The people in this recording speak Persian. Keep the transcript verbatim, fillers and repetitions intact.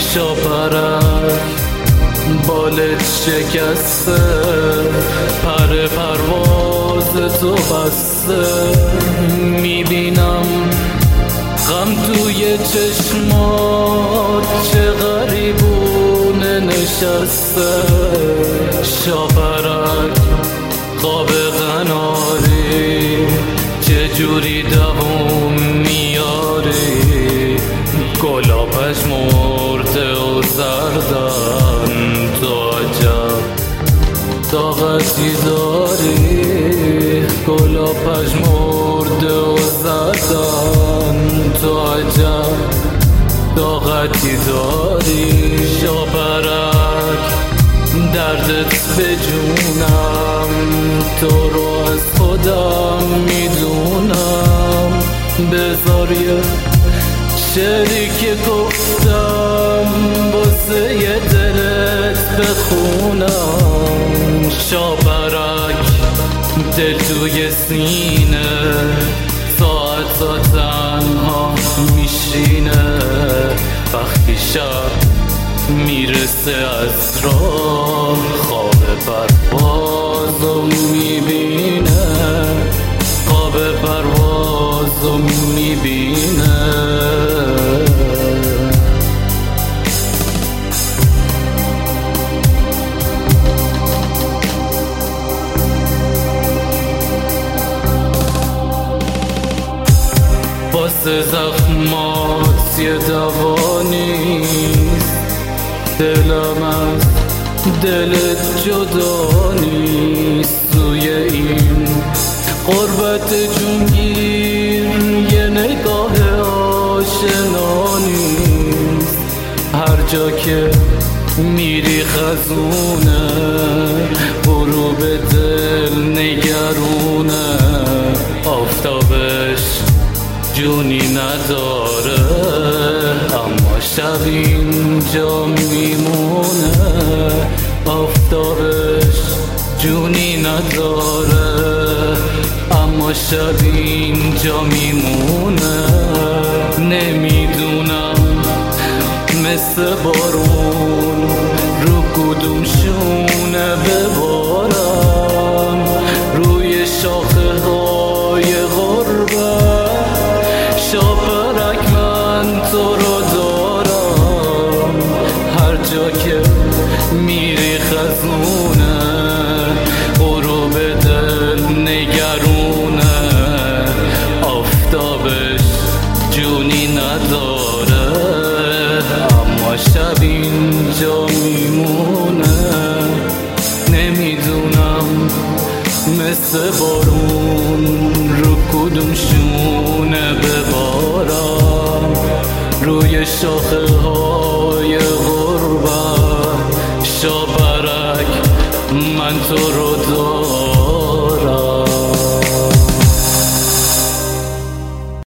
شاپرک بالت شکسته، پر پرواز تو بسته، میبینم غم توی چشمات چه غریبونه نشسته. شاپرک خواب قناری چجوری دووم میاری، گلا پژمرده و زردن تو عجب طاقتی داری، گلا پژمرده و زردن تو عجب طاقتی داری. شاپرک دردت به جونم، تو رو از خودم میدونم، بذار یه شعری که گفتم واسه یه دلت بخونم. شاپرک دل توی سینه ساعتا تنها میشینه، وقتی شب میرسه از راه خواب پروازو میبینه، خواب پروازو میبینه. واسه زخمات یه دوا نیست، دلم از دلت جدا نیست، توی این غربت جونگیر یه نگاه آشنا نیست. هر جا که میری خزونه، غروب دل نگرونه، آفتابش جونی نداره اما شب اینجا میمونه، آفتابش جونی نداره اما شب اینجا میمونه. نمیدونم مثل بارون رو کدوم شونه ببارم، روی شاخه های غربت. شاپرک من تو رو دارم، هر جا که میری خزونه، غروب دل نگرونه، آفتابش جونی نداره اما شب اینجا میمونه. نمیدونم مثل بارون رو کدوم شونه ببارم، روی شاخه های غربت. شاپرک من تو